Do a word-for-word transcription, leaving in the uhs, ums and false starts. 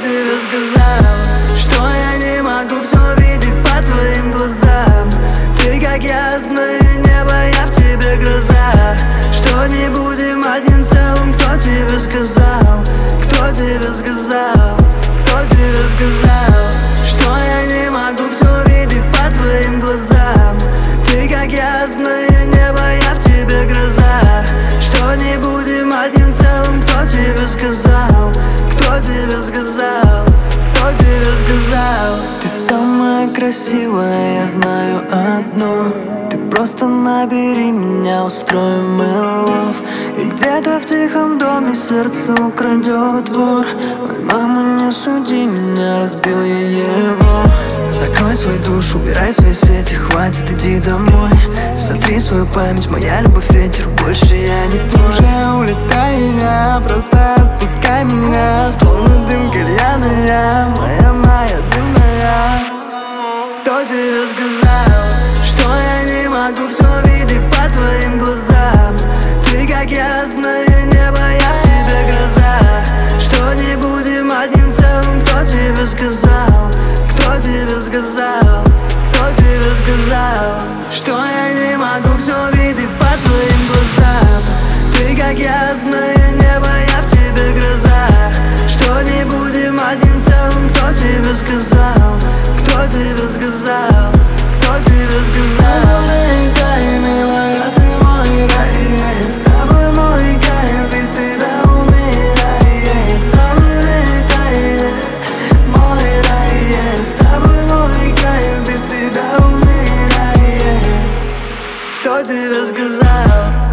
тебе сказал, что я не могу все видеть по твоим глазам? Ты как ясное небо, я в тебе гроза. Что не будем одним целым, кто тебе сказал? Кто тебе сказал? Кто тебе сказал, что я не могу все видеть по твоим глазам? Ты как ясное небо, я в тебе гроза. Что не будем одним целым, кто тебе сказал? Кто тебе сказал? Кто тебе сказал? Ты самая красивая, я знаю одно. Ты просто набери меня, устроим мы лов. И где-то в тихом доме сердце украдет вор. Ой, мама, не суди меня, разбил я его. Закрой свою душу, убирай свои сети, хватит, иди домой. Сотри свою память, моя любовь ветер, больше я не твой. Уже улетай меня, просто отпускай меня. Словно дым кальяная, моя, моя дымная. Кто тебе сказал, что я не могу все видеть по твоим глазам? Ты как ясное небо, я в тебе гроза. Что не будем одним целым, кто тебе сказал? Кто тебе сказал? Кто тебе сказал, что я не могу все видеть по твоим глазам? Ты как ясное небо, я в тебе гроза. Что не будем одним целым, кто тебе сказал? Кто тебе сказал? Кто тебе сказал? Улетай, милая, ты мой рай. С тобой мой кайф, без тебя умирает. Сам улетай, мой рай. С тобой мой кайф, без тебя умирает. Кто тебе сказал?